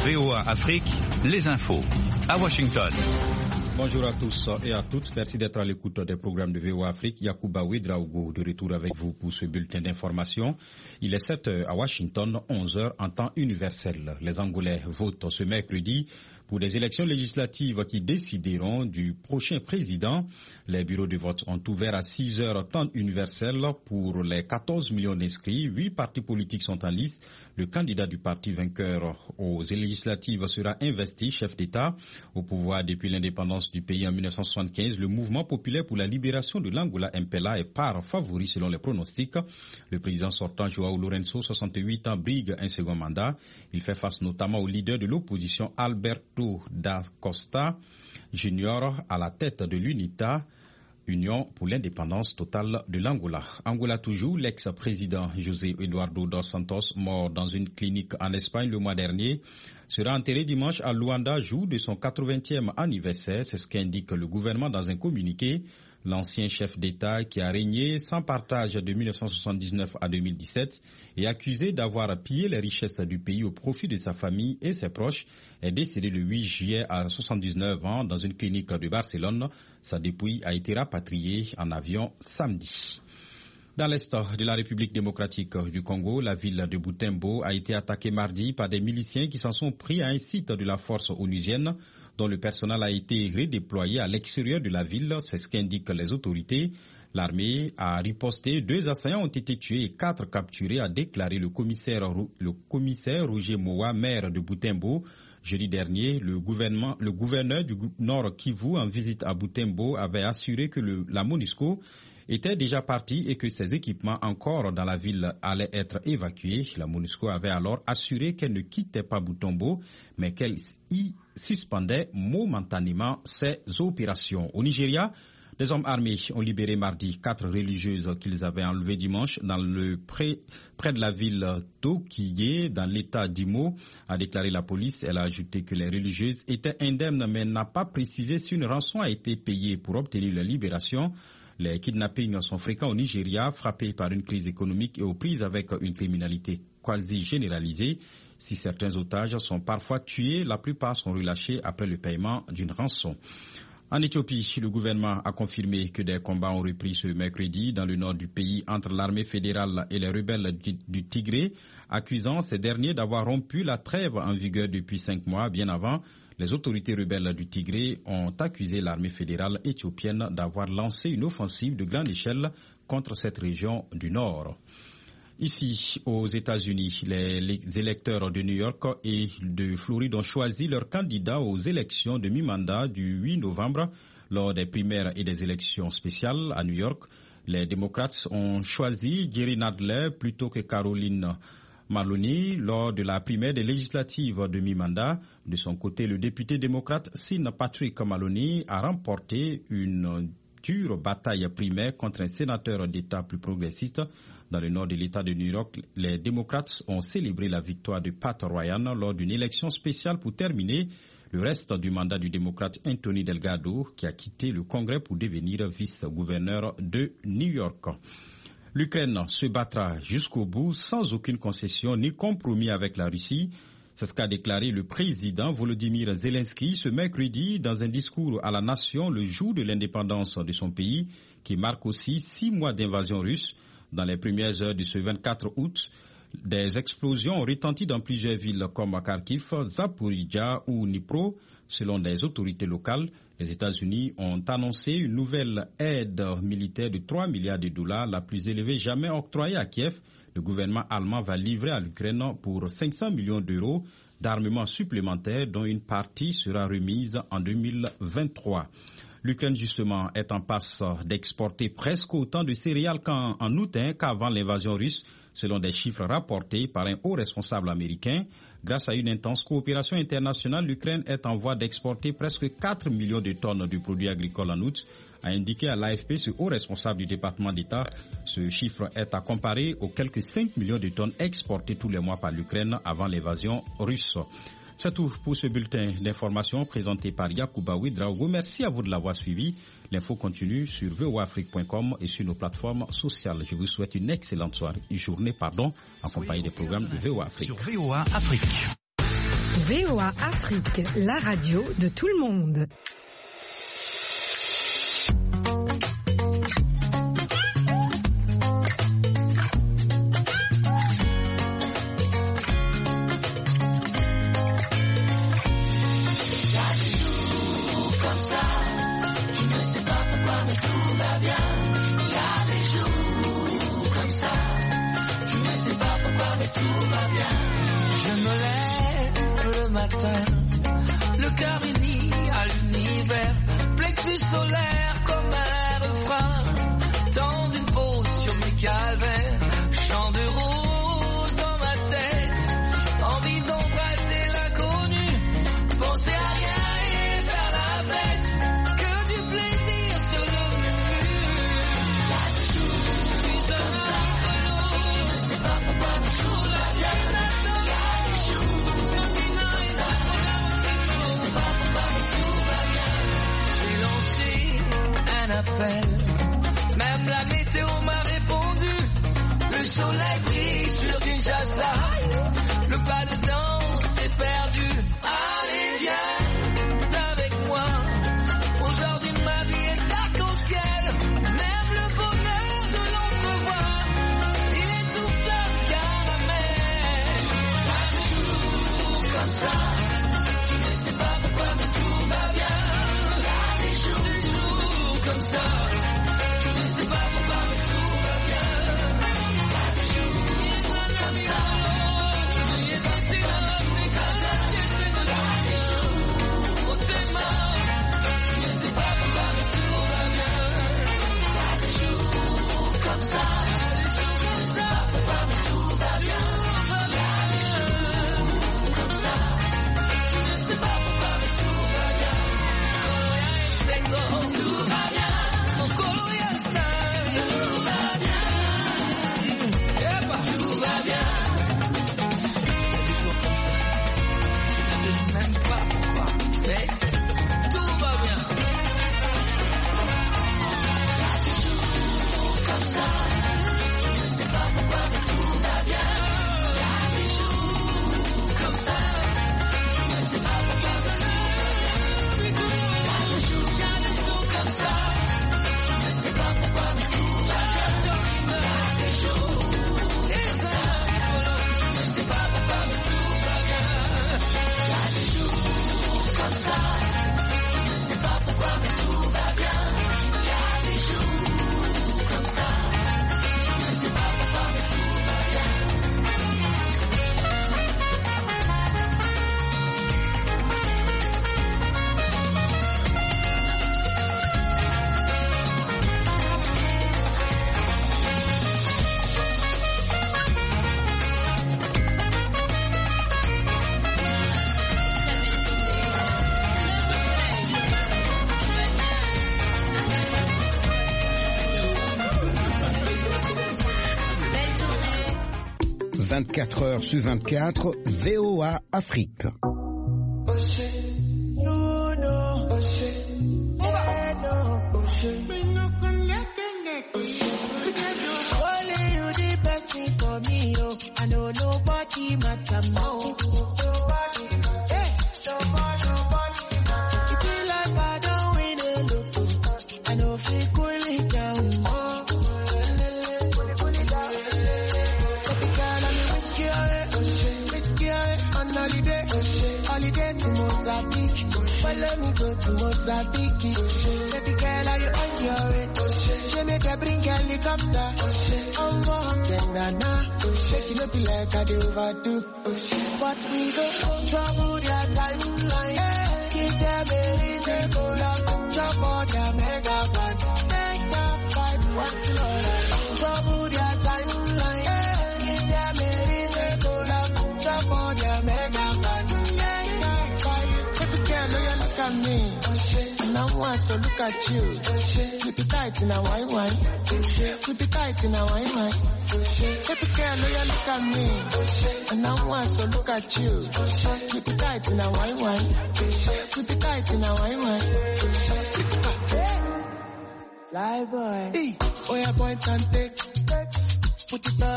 VOA Afrique, les infos à Washington. Bonjour à tous et à toutes. Merci d'être à l'écoute des programmes de VOA Afrique. Yacouba Ouedraogo de retour avec vous pour ce bulletin d'information. Il est 7h à Washington, 11h en temps universel. Les Angolais votent ce mercredi pour des élections législatives qui décideront du prochain président. Les bureaux de vote ont ouvert à 6h temps universel pour les 14 millions d'inscrits. 8 partis politiques sont en lice. Le candidat du parti vainqueur aux législatives sera investi chef d'État. Au pouvoir depuis l'indépendance du pays en 1975, le mouvement populaire pour la libération de l'Angola, MPLA, est par favori selon les pronostics. Le président sortant, João Lourenço, 68 ans, brigue un second mandat. Il fait face notamment au leader de l'opposition, Alberto da Costa Junior, à la tête de l'UNITA, Union pour l'indépendance totale de l'Angola. Angola toujours, l'ex-président José Eduardo dos Santos, mort dans une clinique en Espagne le mois dernier, sera enterré dimanche à Luanda, jour de son 80e anniversaire. C'est ce qu'indique le gouvernement dans un communiqué. L'ancien chef d'État qui a régné sans partage de 1979 à 2017 et accusé d'avoir pillé les richesses du pays au profit de sa famille et ses proches est décédé le 8 juillet à 79 ans dans une clinique de Barcelone. Sa dépouille a été rapatriée en avion samedi. Dans l'est de la République démocratique du Congo, la ville de Butembo a été attaquée mardi par des miliciens qui s'en sont pris à un site de la force onusienne dont le personnel a été redéployé à l'extérieur de la ville. C'est ce qu'indiquent les autorités. L'armée a riposté. 2 assaillants ont été tués et 4 capturés, a déclaré le commissaire Roger Moa, maire de Butembo. Jeudi dernier, le gouverneur du Nord Kivu, en visite à Butembo, avait assuré que la MONUSCO était déjà partie et que ses équipements encore dans la ville allaient être évacués. La MONUSCO avait alors assuré qu'elle ne quittait pas Butembo, mais qu'elle y suspendait momentanément ses opérations. Au Nigeria, des hommes armés ont libéré mardi 4 religieuses qu'ils avaient enlevées dimanche près de la ville d'Okiye, dans l'état d'Imo, a déclaré la police. Elle a ajouté que les religieuses étaient indemnes, mais n'a pas précisé si une rançon a été payée pour obtenir leur libération. Les kidnappings sont fréquents au Nigeria, frappé par une crise économique et aux prises avec une criminalité quasi généralisée. Si certains otages sont parfois tués, la plupart sont relâchés après le paiement d'une rançon. En Éthiopie, le gouvernement a confirmé que des combats ont repris ce mercredi dans le nord du pays entre l'armée fédérale et les rebelles du Tigré, accusant ces derniers d'avoir rompu la trêve en vigueur depuis 5 mois. Bien avant, les autorités rebelles du Tigré ont accusé l'armée fédérale éthiopienne d'avoir lancé une offensive de grande échelle contre cette région du nord. Ici, aux États-Unis, les électeurs de New York et de Floride ont choisi leurs candidats aux élections de mi-mandat du 8 novembre lors des primaires et des élections spéciales à New York. Les démocrates ont choisi Jerry Nadler plutôt que Caroline Maloney lors de la primaire des législatives de mi-mandat. De son côté, le député démocrate Sean Patrick Maloney a remporté une dure bataille primaire contre un sénateur d'État plus progressiste. Dans le nord de l'État de New York, les démocrates ont célébré la victoire de Pat Ryan lors d'une élection spéciale pour terminer le reste du mandat du démocrate Anthony Delgado, qui a quitté le Congrès pour devenir vice-gouverneur de New York. L'Ukraine se battra jusqu'au bout sans aucune concession ni compromis avec la Russie. C'est ce qu'a déclaré le président Volodymyr Zelensky ce mercredi dans un discours à la nation le jour de l'indépendance de son pays, qui marque aussi 6 mois d'invasion russe. Dans les premières heures de ce 24 août, des explosions ont retenti dans plusieurs villes comme Kharkiv, Zaporizhzhia ou Dnipro. Selon des autorités locales, les États-Unis ont annoncé une nouvelle aide militaire de 3 milliards de dollars, la plus élevée jamais octroyée à Kiev. Le gouvernement allemand va livrer à l'Ukraine pour 500 millions d'euros d'armement supplémentaire, dont une partie sera remise en 2023. L'Ukraine, justement, est en passe d'exporter presque autant de céréales qu'en août qu'avant l'invasion russe, selon des chiffres rapportés par un haut responsable américain. Grâce à une intense coopération internationale, l'Ukraine est en voie d'exporter presque 4 millions de tonnes de produits agricoles en août, a indiqué à l'AFP ce haut responsable du département d'État. Ce chiffre est à comparer aux quelques 5 millions de tonnes exportées tous les mois par l'Ukraine avant l'invasion russe. C'est tout pour ce bulletin d'information présenté par Yacouba Ouedraogo. Merci à vous de l'avoir suivi. L'info continue sur voaafrique.com et sur nos plateformes sociales. Je vous souhaite une excellente journée, en compagnie des programmes de VOA Afrique. Sur VOA Afrique. VOA Afrique, la radio de tout le monde. Le cœur uni à l'univers, plexus solaire comme un refrain, tant d'une potion mes calvaires, chant de rose dans ma tête, envie d'embrasser l'inconnu, penser à rien et faire la fête, que du plaisir sur le menu. Puis un rigolo, je sais pas pourquoi mais tout va bien. Même la météo m'a répondu. Le soleil brille sur Kinshasa. Le pas de danse est perdu. Allez viens avec moi. Aujourd'hui ma vie est arc-en-ciel. Même le bonheur je l'entrevois. Il est tout plein de caramel. Un jour comme ça. Tu ne sais pas pourquoi mais tout va bien. Comme ça, je ne sais pas pourquoi mais tout va bien. Des jours comme ça, je n'ai pas tes notes, mais quand la sieste est des jours, au téma, je ne sais pas pourquoi mais tout va bien. Des jours comme ça, je ne sais pas pourquoi mais tout va bien. Des jours comme ça, je ne sais pas pourquoi mais tout va bien. Tout va bien. Heures sur 24, VOA Afrique. Follow me go to Mozambique. Baby girl, are you on your way? She make a bring helicopter. I'm more than Shake it up like I do overdo. But we go trouble their timeline. Keep them a reason go up. Drop all their megabytes. Make them fight one Lord. Trouble their timeline. Keep them a reason go up. Drop all their megabytes. Me. And I want to look at you. Keep it tight in a wine. Keep it tight in a wine. Baby girl, oh, you look at me. And I want to look at you. Keep it tight in a wine. Keep it tight in a wine. Fly boy. Oh, yeah, point and take. Put it on.